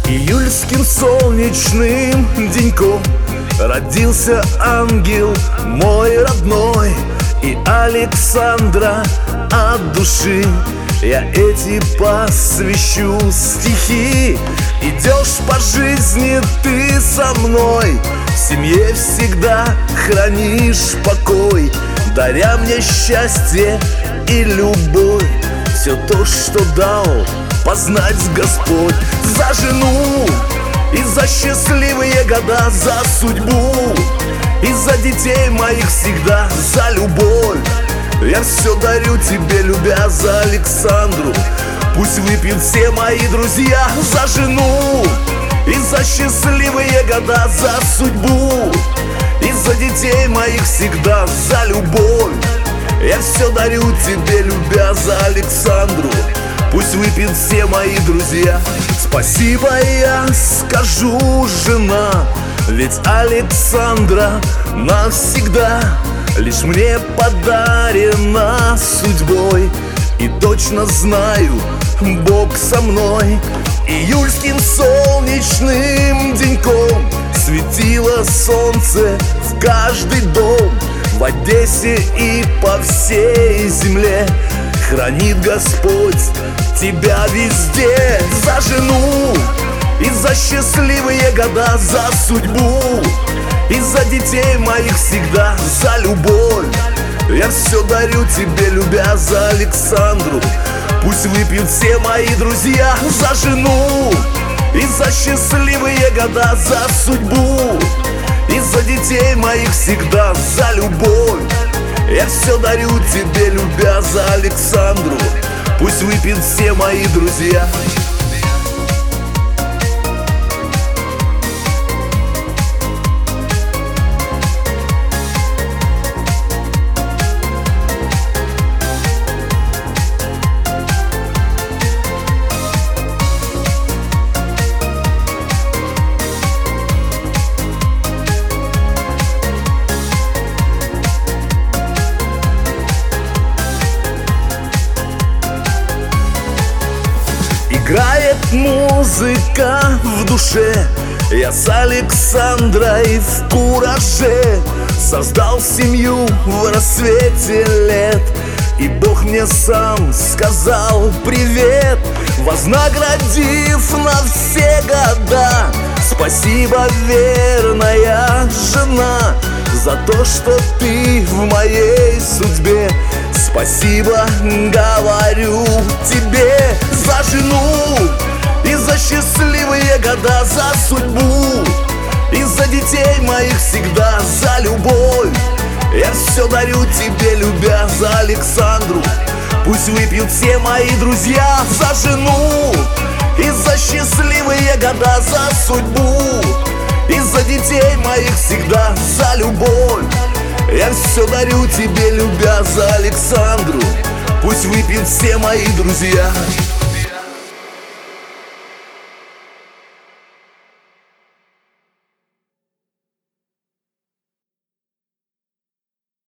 Июльским солнечным деньком родился ангел мой родной. И Александра от души я эти посвящу стихи. Идешь по жизни ты со мной, в семье всегда хранишь покой, даря мне счастье и любовь. Все то, что дал познать Господь. За жену и за счастливые года, за судьбу и за детей моих всегда, за любовь. Я все дарю тебе, любя, за Александру. Пусть выпьют все мои друзья. За жену и за счастливые года, за судьбу и за детей моих всегда, за любовь. Я все дарю тебе, любя, за Александру. Пусть выпьют все мои друзья. Спасибо я скажу, жена, ведь Александра навсегда лишь мне подарена судьбой. И точно знаю, Бог со мной. Июльским солнечным деньком светило солнце в каждый дом, в Одессе и по всей земле. Хранит Господь тебя везде. За жену и за счастливые года, за судьбу и за детей моих всегда, за любовь. Я все дарю тебе, любя, за Александру. Пусть выпьют все мои друзья. За жену и за счастливые года, за судьбу и за детей моих всегда, за любовь. Я все дарю тебе, любя, за Александру. Пусть выпьют все мои друзья. Играет музыка в душе, я с Александрой в кураже. Создал семью в рассвете лет, и Бог мне сам сказал привет, вознаградив на все года. Спасибо, верная жена, за то, что ты в моей судьбе. Спасибо, говорю тебе, за жену и за счастливые года, за судьбу и за детей моих всегда, за любовь. Я все дарю тебе, любя, за Александру. Пусть выпьют все мои друзья. За жену и за счастливые года, за судьбу и за детей моих всегда, за любовь. Я все дарю тебе, любя, за Александру. Пусть выпьют все мои друзья.